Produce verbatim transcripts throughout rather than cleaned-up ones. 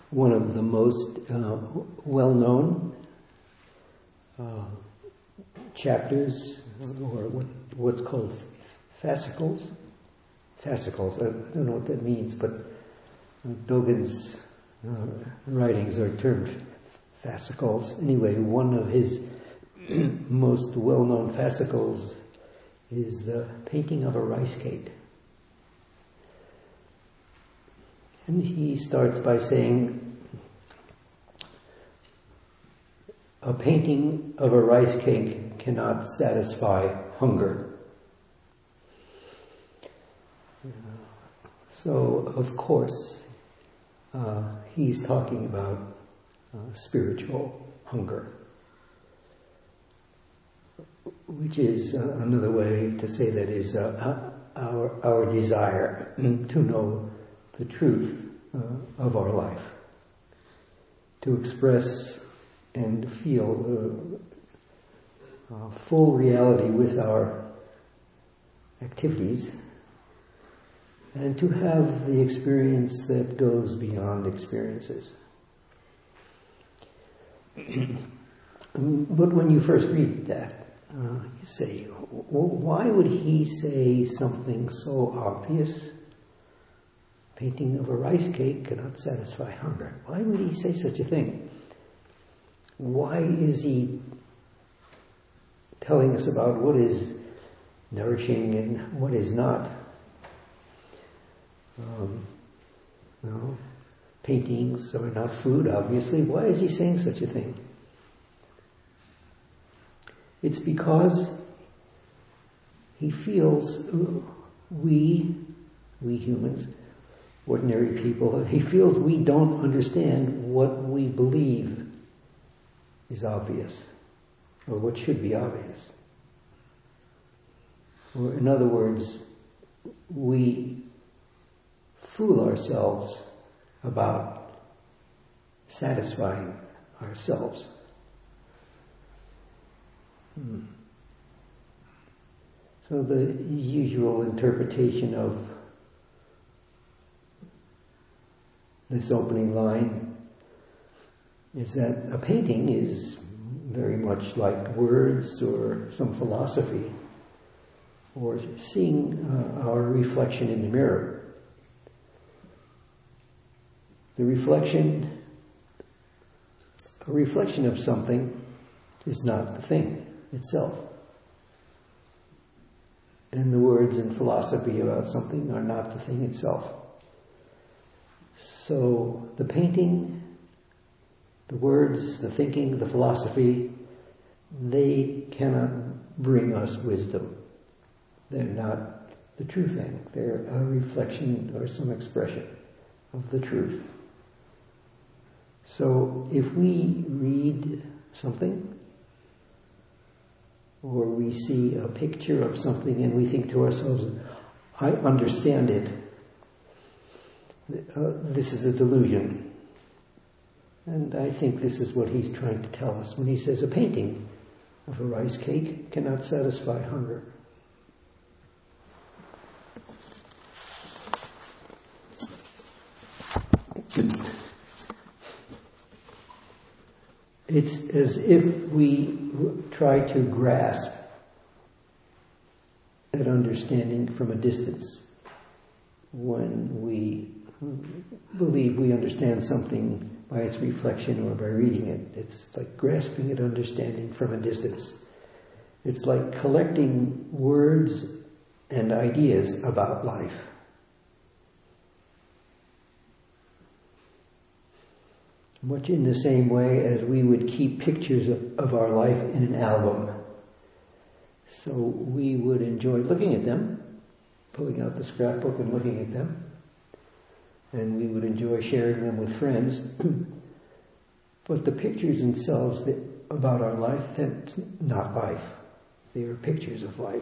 one of the most uh, well-known uh, chapters, or what, what's called fascicles. Fascicles, I don't know what that means, but Dogen's uh, writings are termed fascicles. Anyway, one of his most well-known fascicles is the painting of a rice cake. And he starts by saying, a painting of a rice cake cannot satisfy hunger. So, of course, uh, he's talking about uh, spiritual hunger, which is uh, another way to say that is uh, our, our desire to know the truth uh, of our life, to express and feel uh, uh, full reality with our activities, and to have the experience that goes beyond experiences. But when you first read that, uh, you say, well, why would he say something so obvious? Painting of a rice cake cannot satisfy hunger. Why would he say such a thing? Why is he telling us about what is nourishing and what is not? Um, well, paintings are not food, obviously. Why is he saying such a thing? It's because he feels we, we humans, ordinary people, he feels we don't understand what we believe is obvious, or what should be obvious. Or in other words, we fool ourselves about satisfying ourselves. Hmm. So the usual interpretation of this opening line is that a painting is very much like words or some philosophy, or seeing uh, our reflection in the mirror. The reflection, a reflection of something is not the thing itself. And the words in philosophy about something are not the thing itself. So the painting, the words, the thinking, the philosophy, they cannot bring us wisdom. They're not the true thing. They're a reflection or some expression of the truth. So if we read something, or we see a picture of something and we think to ourselves, I understand it, uh, this is a delusion. And I think this is what he's trying to tell us when he says a painting of a rice cake cannot satisfy hunger. It's as if we try to grasp at understanding from a distance when we believe we understand something by its reflection or by reading it. It's like grasping at understanding from a distance. It's like collecting words and ideas about life. Much in the same way as we would keep pictures of, of our life in an album. So we would enjoy looking at them, pulling out the scrapbook and looking at them. And we would enjoy sharing them with friends. But the pictures themselves that, about our life, that's not life. They are pictures of life.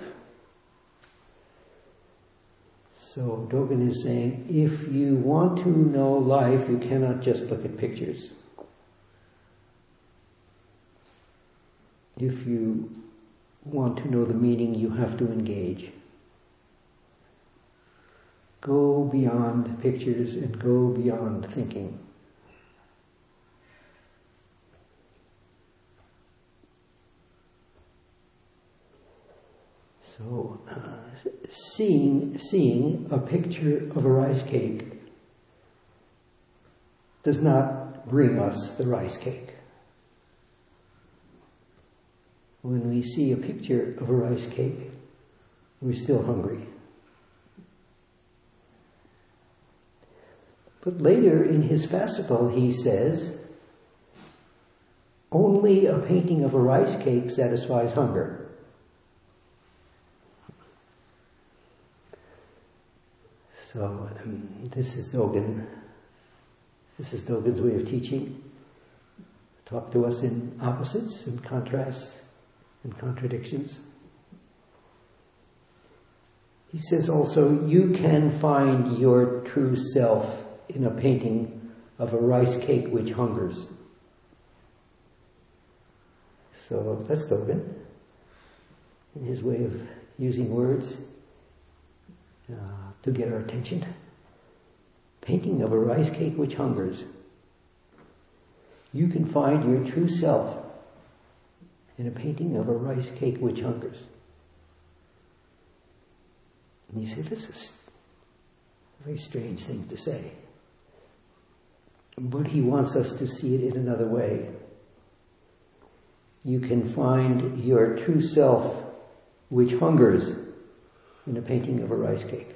So Dogen is saying, if you want to know life, you cannot just look at pictures. If you want to know the meaning, you have to engage. Go beyond pictures and go beyond thinking. So, uh, seeing, seeing a picture of a rice cake does not bring us the rice cake. When we see a picture of a rice cake, we're still hungry. But later in his fascicle he says, only a painting of a rice cake satisfies hunger. So um, this is Dogen. This is Dogen's way of teaching. Talk to us in opposites and contrasts and contradictions. He says also, you can find your true self in a painting of a rice cake which hungers. So that's Dogen, in his way of using words uh, to get our attention. Painting of a rice cake which hungers. You can find your true self in a painting of a rice cake which hungers. And you say, this is a very strange thing to say. But he wants us to see it in another way. You can find your true self which hungers in a painting of a rice cake.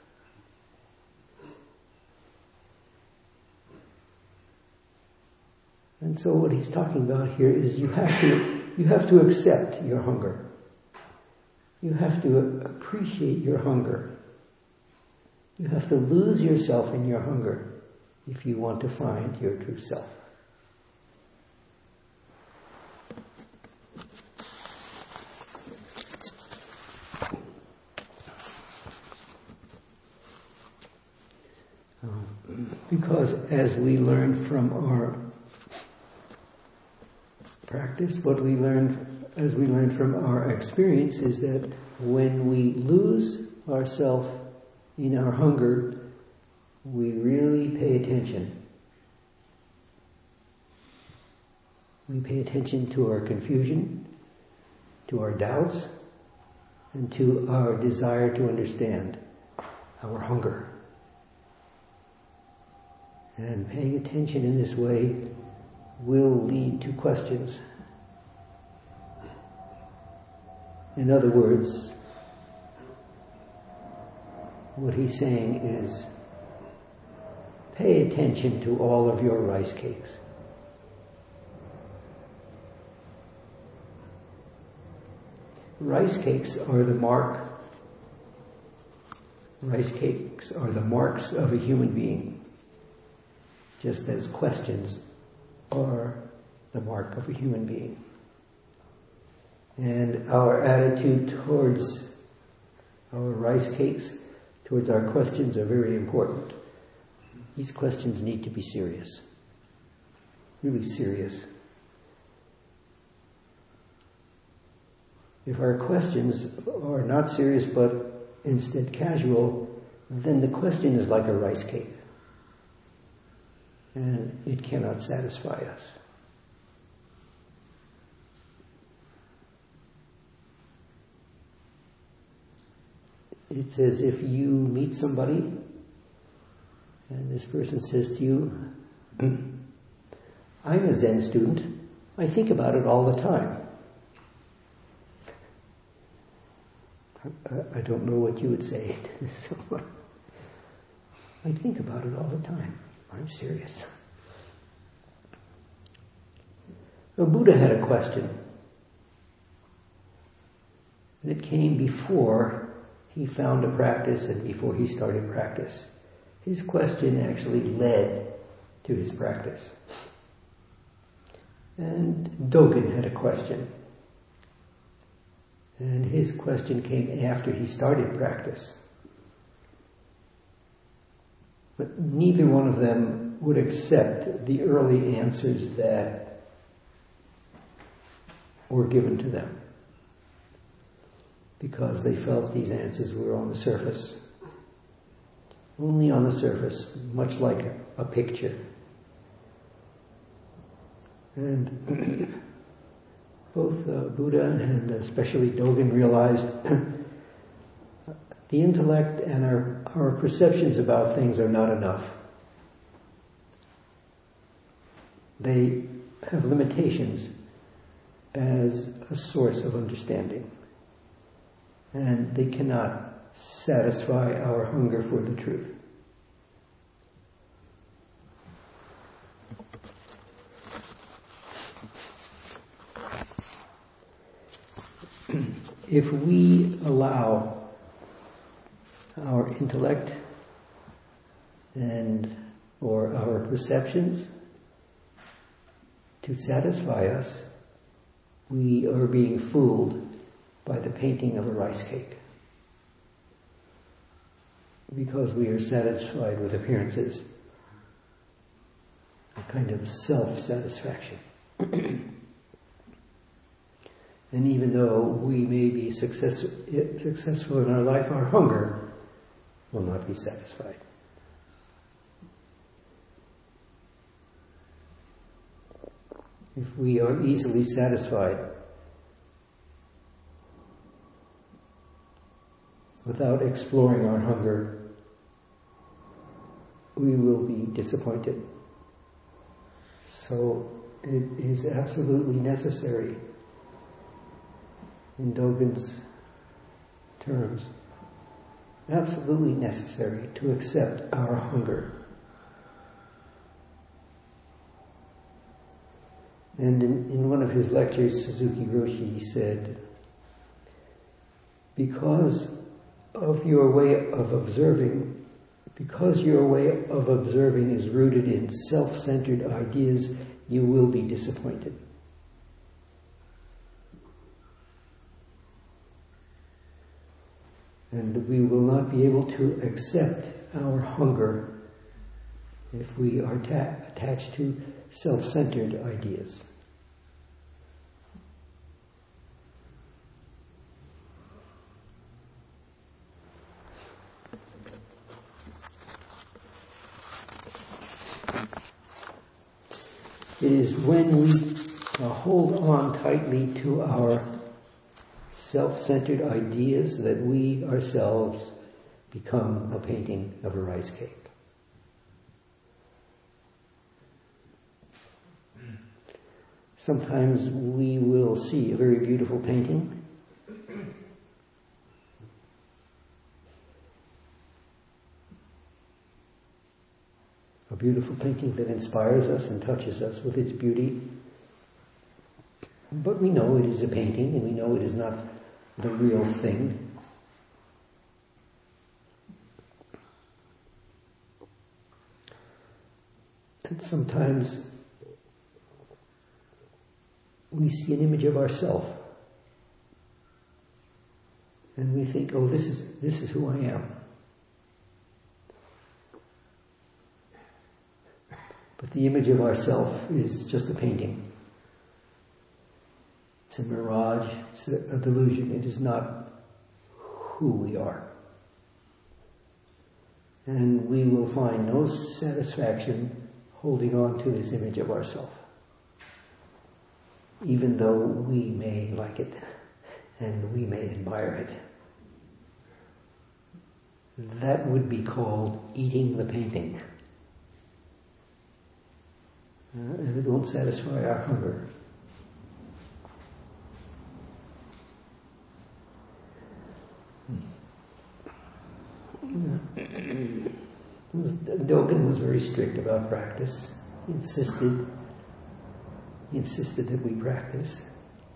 And so what he's talking about here is you have to, you have to accept your hunger. You have to appreciate your hunger. You have to lose yourself in your hunger if you want to find your true self. Because as we learn from our practice, what we learn, as we learn from our experience, is that when we lose ourselves in our hunger, we really pay attention. We pay attention to our confusion, to our doubts, and to our desire to understand, our hunger. And paying attention in this way will lead to questions. In other words, what he's saying is, pay attention to all of your rice cakes. Rice cakes are the mark, rice cakes are the marks of a human being, just as questions are the mark of a human being. And our attitude towards our rice cakes, towards our questions, are very important. These questions need to be serious. Really serious. If our questions are not serious but instead casual, then the question is like a rice cake. And it cannot satisfy us. It's as if you meet somebody and this person says to you, I'm a Zen student. I think about it all the time. I don't know what you would say to someone. I think about it all the time. I'm serious. The Buddha had a question. And it came before he found a practice and before he started practice. His question actually led to his practice. And Dogen had a question. And his question came after he started practice. But neither one of them would accept the early answers that were given to them, because they felt these answers were on the surface. Only on the surface, much like a, a picture. And both uh, Buddha and especially Dogen realized the intellect and our, our perceptions about things are not enough. They have limitations as a source of understanding. And they cannot satisfy our hunger for the truth. If we allow our intellect and or our perceptions to satisfy us, we are being fooled by the painting of a rice cake. Because we are satisfied with appearances. A kind of self-satisfaction. And even though we may be success, successful in our life, our hunger will not be satisfied. If we are easily satisfied without exploring our hunger, we will be disappointed. So it is absolutely necessary, in Dogen's terms, absolutely necessary to accept our hunger. And in, in one of his lectures, Suzuki Roshi said, because of your way of observing, because your way of observing is rooted in self-centered ideas, you will be disappointed. And we will not be able to accept our hunger if we are ta- attached to self-centered ideas. It is when we uh, hold on tightly to our self-centered ideas that we ourselves become a painting of a rice cake. Sometimes we will see a very beautiful painting, a beautiful painting that inspires us and touches us with its beauty. But we know it is a painting and we know it is not the real thing. And sometimes we see an image of ourselves and we think, oh, this is this is who I am. But the image of ourself is just a painting. It's a mirage, it's a, a delusion. It is not who we are. And we will find no satisfaction holding on to this image of ourselves, even though we may like it and we may admire it. That would be called eating the painting. Uh, and it won't satisfy our hunger. Dogen was very strict about practice. He insisted, he insisted that we practice.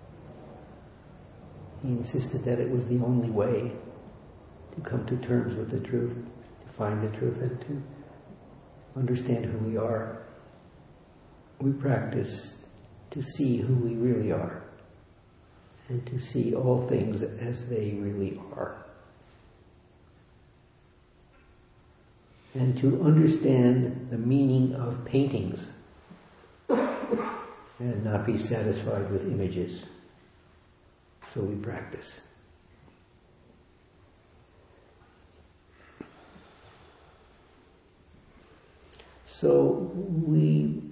He insisted that it was the only way to come to terms with the truth, to find the truth and to understand who we are. We practice to see who we really are and to see all things as they really are. And to understand the meaning of paintings and not be satisfied with images. So we practice. So we,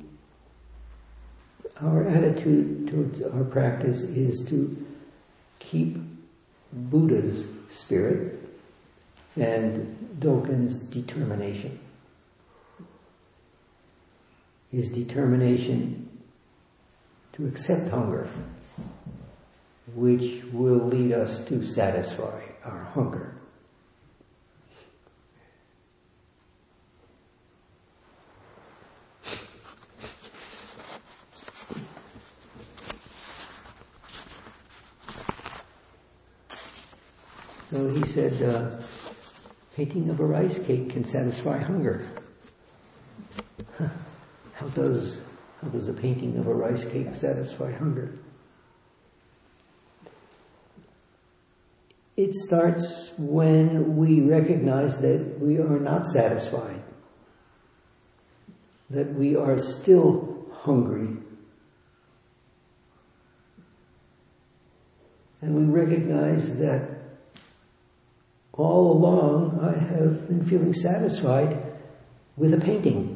our attitude towards our practice is to keep Buddha's spirit and Dogen's determination. His determination to accept hunger, which will lead us to satisfy our hunger. So he said, uh, painting of a rice cake can satisfy hunger. How does how does a painting of a rice cake satisfy hunger? It starts when we recognize that we are not satisfied, that we are still hungry. And we recognize that all along I have been feeling satisfied with a painting.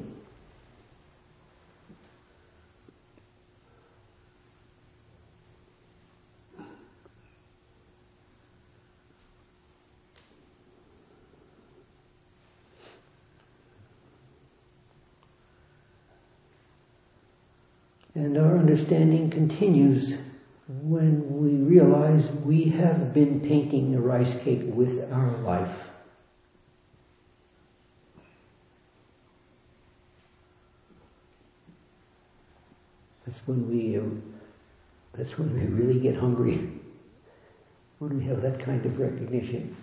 And our understanding continues when we realize we have been painting a rice cake with our life. That's when we, uh, that's when we really get hungry, when we have that kind of recognition.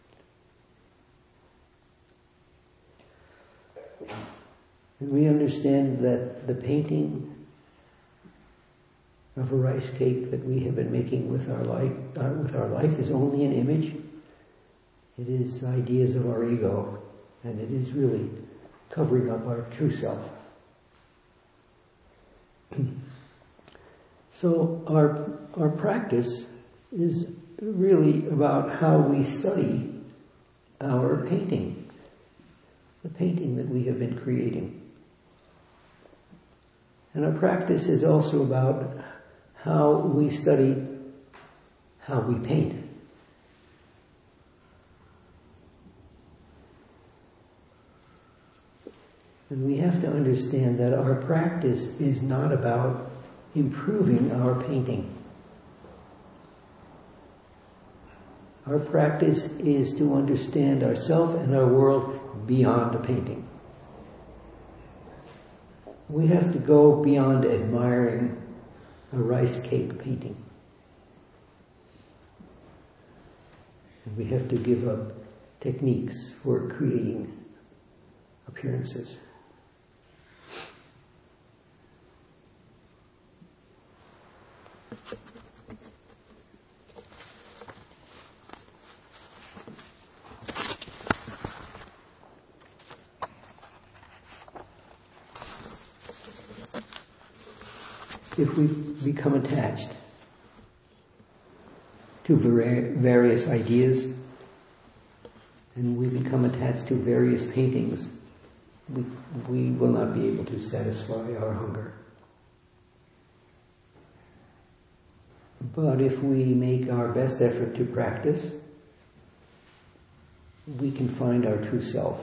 And we understand that the painting of a rice cake that we have been making with our life, uh, with our life is only an image. It is ideas of our ego, and it is really covering up our true self. So our our practice is really about how we study our painting, the painting that we have been creating. And our practice is also about how we study how we paint. And we have to understand that our practice is not about improving our painting. Our practice is to understand ourselves and our world beyond the painting. We have to go beyond admiring a rice cake painting. And we have to give up techniques for creating appearances. If we become attached to various ideas and we become attached to various paintings, we, we will not be able to satisfy our hunger. But if we make our best effort to practice, we can find our true self.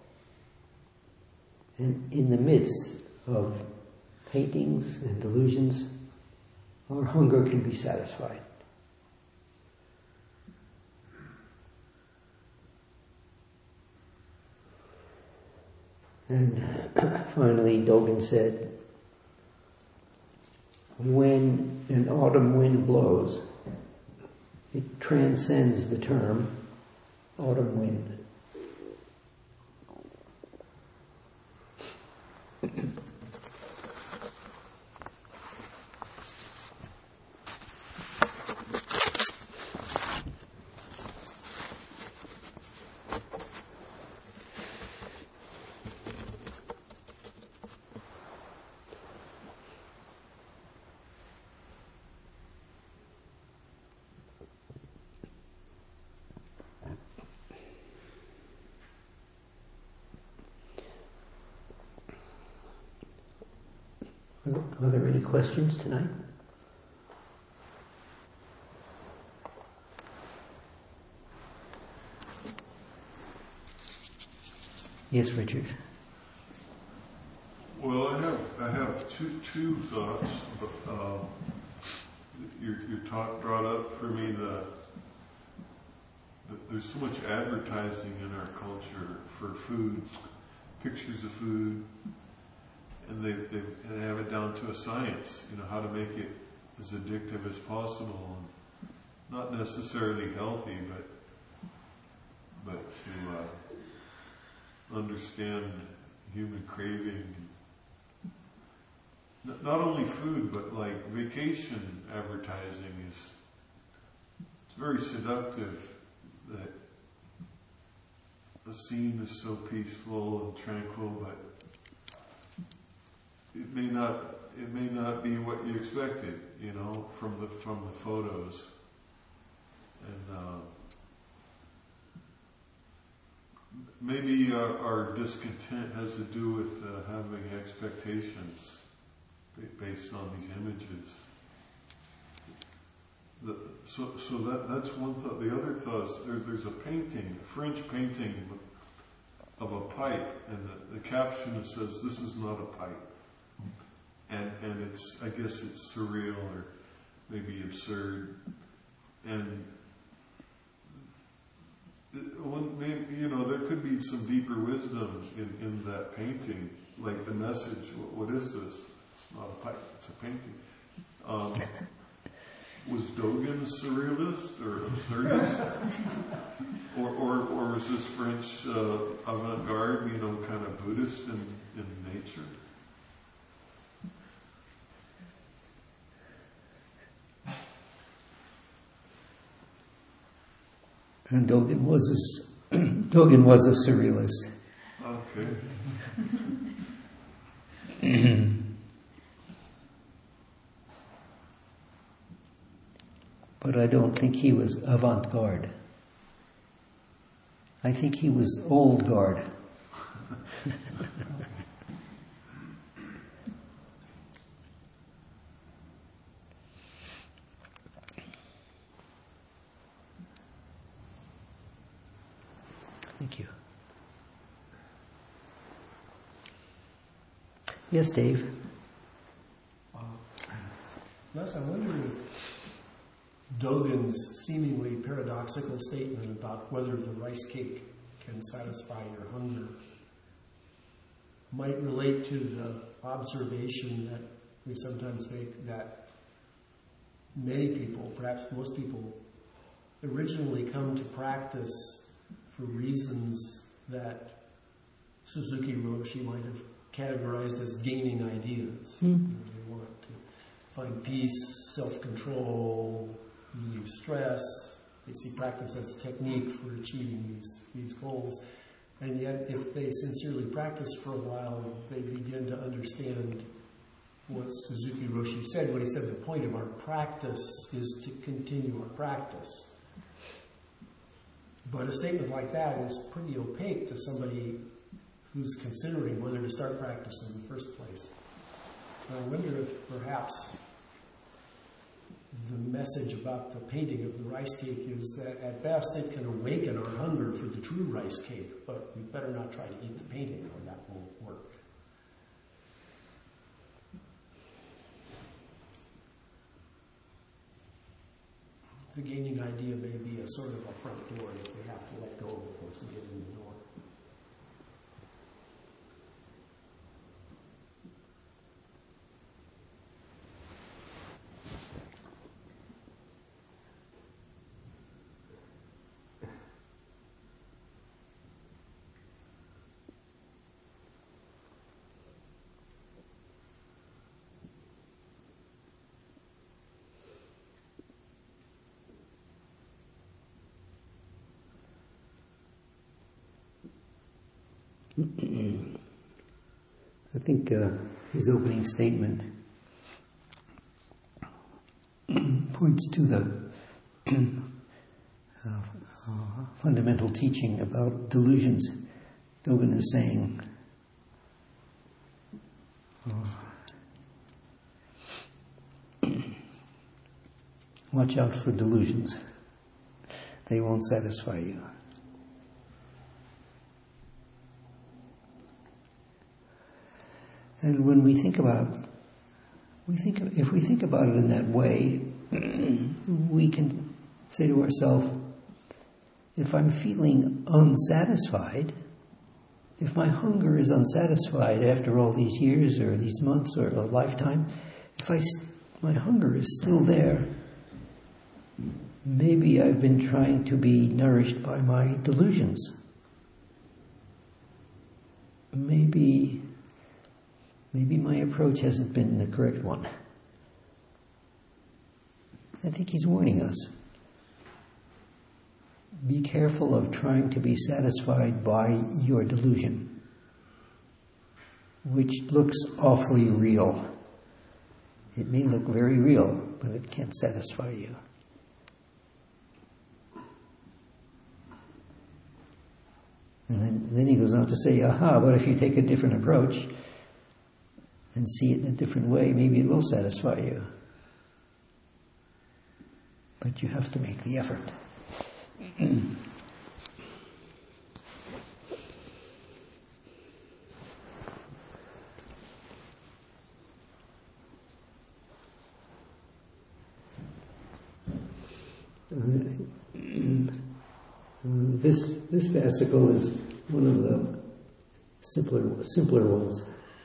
And in the midst of paintings and delusions, our hunger can be satisfied. And finally, Dogen said, when an autumn wind blows, it transcends the term autumn wind. Are there any questions tonight? Yes, Richard. Well, I have I have two two thoughts. Uh, your your talk brought up for me the, the there's so much advertising in our culture for food, pictures of food, and they they, they have it down to a science. You know, how to make it as addictive as possible, and not necessarily healthy, but but to uh, understand human craving. Not only food, but like vacation advertising is it's very seductive. That the scene is so peaceful and tranquil, but it may not it may not be what you expected, you know, from the from the photos. And uh, maybe our, our discontent has to do with uh, having expectations based on these images. The, so, so that that's one thought. The other thought is there, there's a painting, a French painting of a pipe, and the, the caption says, "This is not a pipe," and and it's I guess it's surreal or maybe absurd, and one maybe, you know, there could be some deeper wisdom in in that painting, like the message. What, what is this? Not a pipe, it's a painting. Um, was Dogen surrealist or absurdist? or, or, or was this French uh, avant-garde, you know, kind of Buddhist in, in nature? And Dogen was a, Dogen was a surrealist. Okay. But I don't think he was avant-garde. I think he was old guard. Thank you. Yes, Dave? Uh, Les, I wonder if Dogen's seemingly paradoxical statement about whether the rice cake can satisfy your hunger might relate to the observation that we sometimes make that many people, perhaps most people, originally come to practice for reasons that Suzuki Roshi might have categorized as gaining ideas. Mm. You know, they want to find peace, self-control, relieve stress. They see practice as a technique for achieving these, these goals. And yet, if they sincerely practice for a while, they begin to understand what Suzuki Roshi said when he said the point of our practice is to continue our practice. But a statement like that is pretty opaque to somebody who's considering whether to start practice in the first place. I wonder if perhaps the message about the painting of the rice cake is that at best it can awaken our hunger for the true rice cake, but we better not try to eat the painting or that won't work. The gaining idea may be a sort of a front door that we have to let go of once we get in the door. I think uh, his opening statement points to the uh, uh, fundamental teaching about delusions. Dogen is saying, uh, watch out for delusions. They won't satisfy you. And when we think about, we think of, if we think about it in that way, we can say to ourselves, if I'm feeling unsatisfied, if my hunger is unsatisfied after all these years or these months or a lifetime, if I, my hunger is still there, maybe I've been trying to be nourished by my delusions. Maybe, maybe my approach hasn't been the correct one. I think he's warning us. Be careful of trying to be satisfied by your delusion, which looks awfully real. It may look very real, but it can't satisfy you. And then, then he goes on to say, aha, but if you take a different approach and see it in a different way, maybe it will satisfy you. But you have to make the effort. Uh, this this fascicle is one of the simpler simpler ones.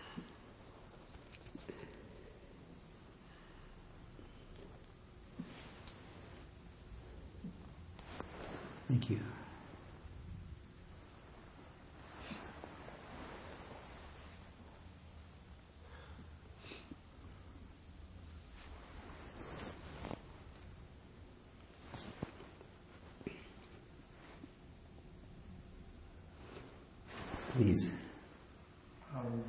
Thank you. Please. Um,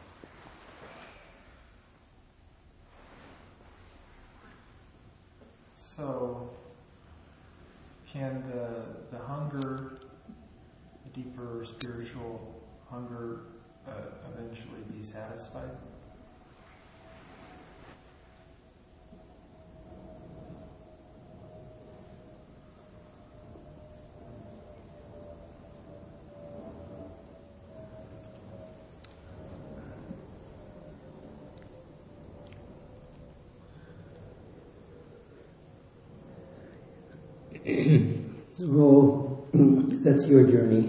so, can the the hunger, the deeper spiritual hunger, uh, eventually be satisfied? Oh, that's your journey.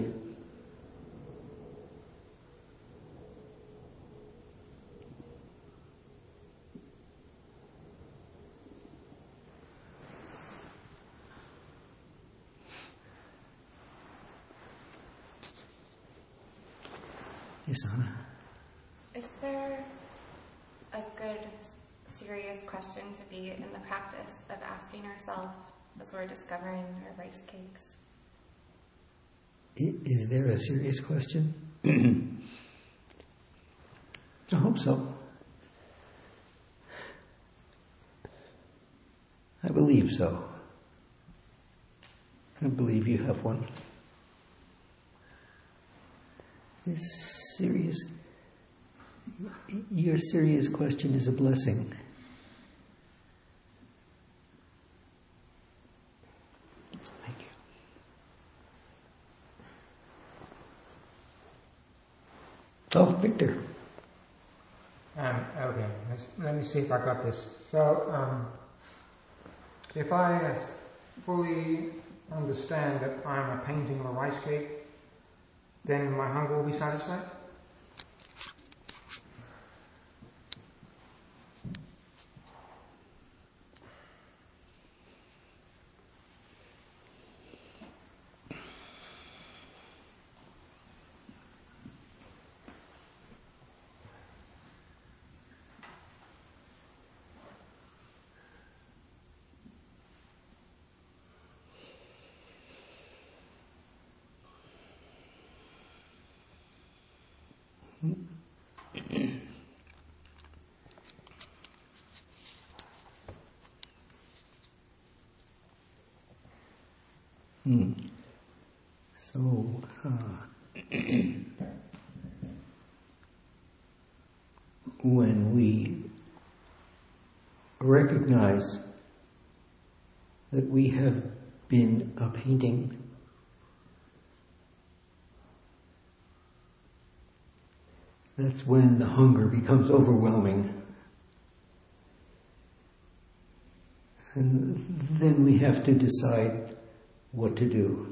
Yes, Anna. Is there a good, serious question to be in the practice of asking ourselves as we're discovering our rice cakes? Is there a serious question? I hope so. I believe so. I believe you have one. It's serious. Your serious question is a blessing. Thank you. Oh, Victor. Um, okay, let's, let me see if I got this. So, um, if I uh, fully understand that I'm a painting of a rice cake, then my hunger will be satisfied? Hmm. So, uh, when we recognize that we have been a painting, That's when the hunger becomes overwhelming. And then we have to decide what to do.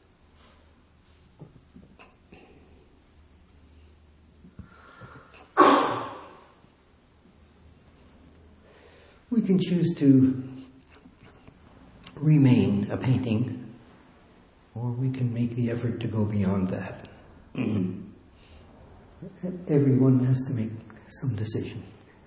We can choose to remain a painting, or we can make the effort to go beyond that. Everyone has to make some decision.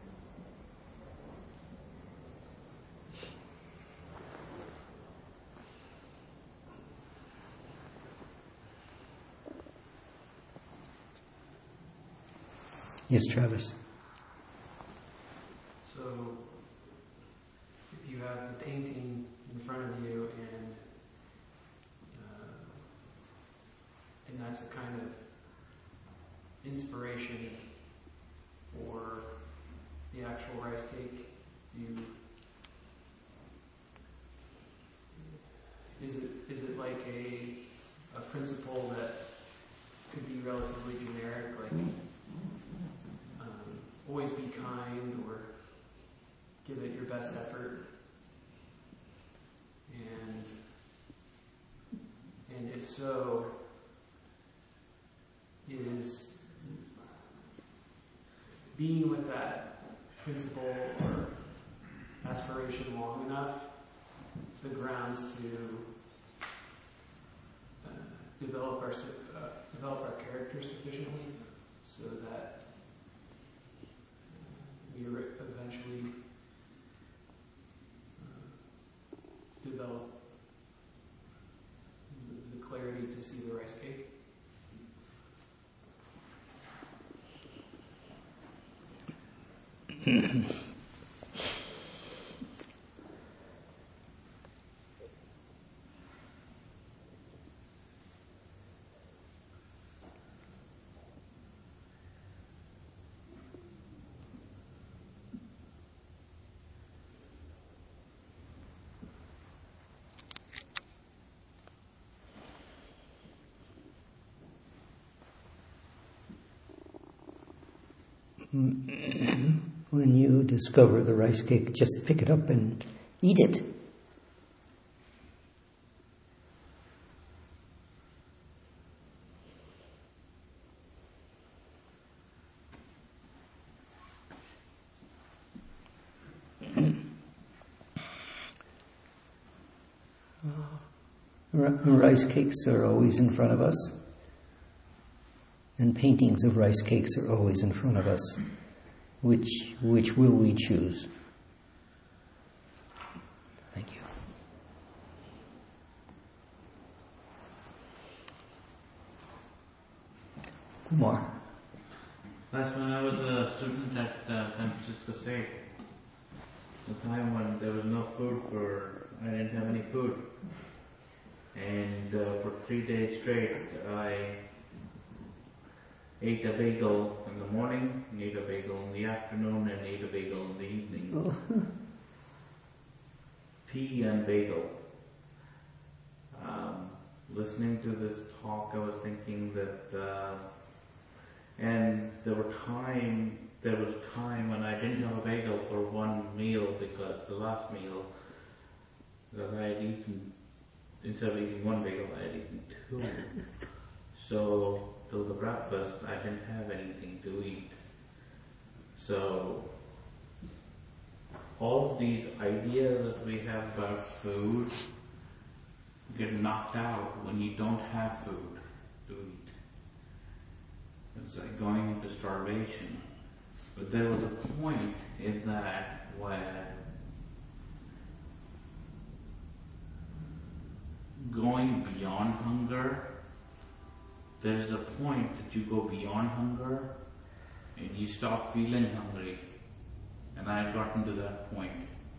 Yes, Travis. So, if you have the painting in front of you, and uh, and that's a kind of inspiration for the actual rice cake, do you, is it is it like a a principle that could be relatively generic, like always be kind, or give it your best effort? And and if so, is being with that principle or aspiration long enough the grounds to uh, develop our uh, develop our character sufficiently so that we eventually uh, develop the, the clarity to see the rice cake? When you discover the rice cake, just pick it up and eat it. Rice cakes are always in front of us, and paintings of rice cakes are always in front of us. Which which will we choose? Thank you. Kumar. That's when I was a student at uh, San Francisco State. The time when there was no food for, I didn't have any food. And uh, for three days straight, I ate a bagel in the morning, ate a bagel in the afternoon, and ate a bagel in the evening. Oh. Tea and bagel. Um, listening to this talk, I was thinking that, uh, and there were time, there was time when I didn't have a bagel for one meal because the last meal, because I had eaten, instead of eating one bagel, I had eaten two. So, till the breakfast, I didn't have anything to eat. So, all of these ideas that we have about food get knocked out when you don't have food to eat. It's like going into starvation. But there was a point in that where going beyond hunger, there's a point that you go beyond hunger and you stop feeling hungry. And I had gotten to that point.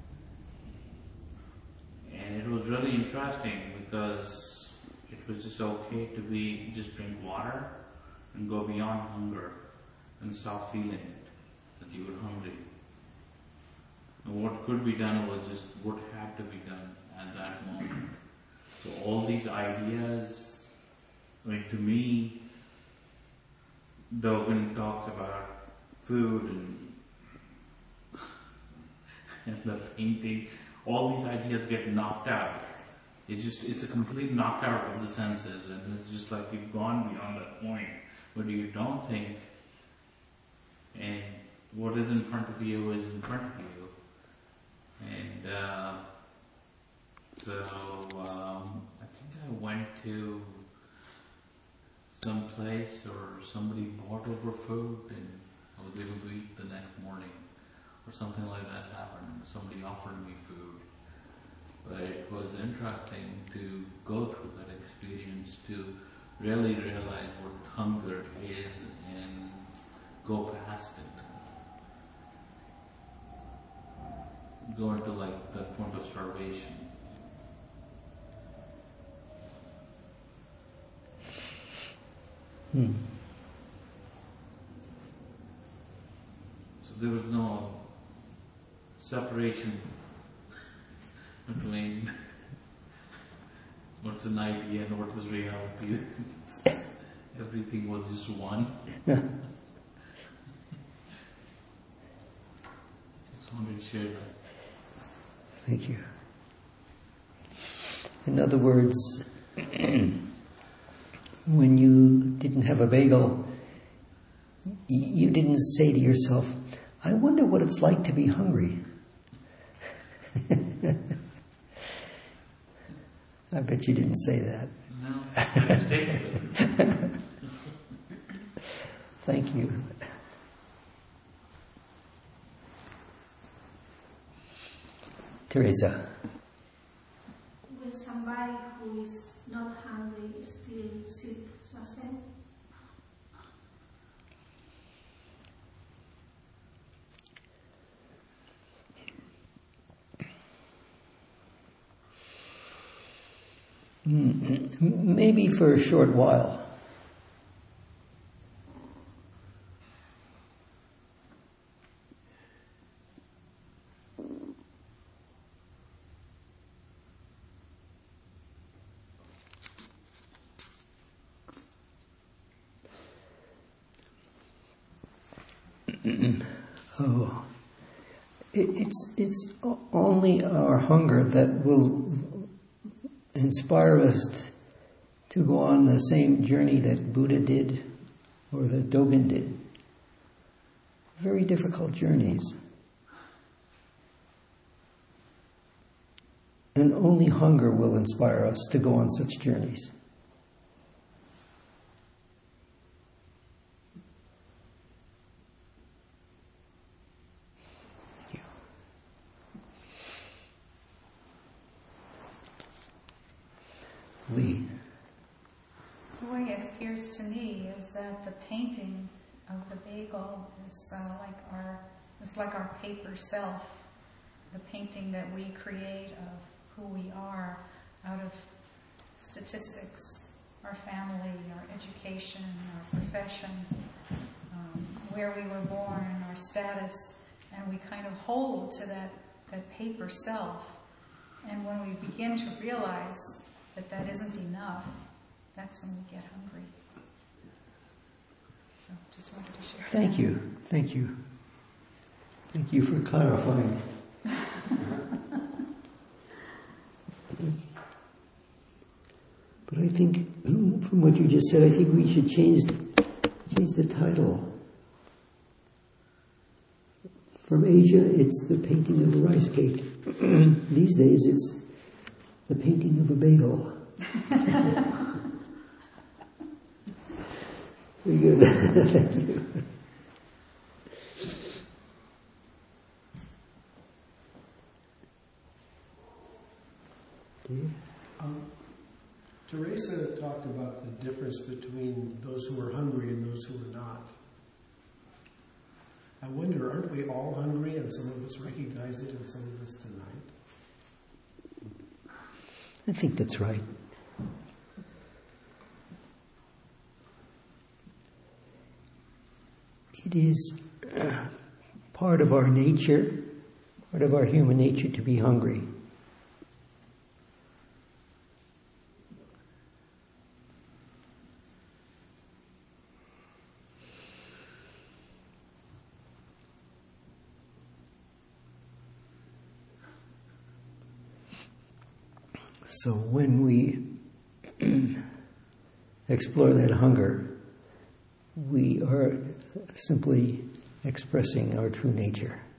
And it was really interesting because it was just okay to be, just drink water and go beyond hunger and stop feeling it, that you were hungry. And what could be done was just what had to be done at that moment. So all these ideas, I mean, to me, Dogen talks about food and, and the painting, all these ideas get knocked out. It's just, it's a complete knockout of the senses, and it's just like you've gone beyond that point where you don't think, and what is in front of you is in front of you. And uh, so um, I think I went to some place or somebody brought over food and I was able to eat the next morning or something like that happened. Somebody offered me food. But it was interesting to go through that experience to really realize what hunger is and go past it. Go into like the point of starvation. Hmm. So there was no separation between what's an idea and what is reality. Everything was just one. Yeah. Just wanted to share that. Thank you. In other words, when you didn't have a bagel, you didn't say to yourself, I wonder what it's like to be hungry. I bet you didn't say that. No, I was taken. Thank you. Teresa. When somebody who is not hungry still sit sasen? Maybe for a short while. Oh, it, it's it's only our hunger that will inspire us to go on the same journey that Buddha did or that Dogen did. Very difficult journeys. And only hunger will inspire us to go on such journeys. Lee. The way it appears to me is that the painting of the bagel is uh, like our is like our paper self, the painting that we create of who we are out of statistics, our family, our education, our profession, um, where we were born, our status, and we kind of hold to that, that paper self. And when we begin to realize that that isn't enough, that's when we get hungry. So just wanted to share. Thank you. Thank you. Thank you for clarifying. But I think, from what you just said, I think we should change change the title. From Asia, it's the painting of a rice cake. These days, it's the painting of a bagel. Very good. Thank you. Um, Teresa talked about the difference between those who are hungry and those who are not. I wonder, aren't we all hungry, and some of us recognize it and some of us deny it? I think that's right. It is uh, part of our nature, part of our human nature to be hungry. So when we explore that hunger, we are simply expressing our true nature.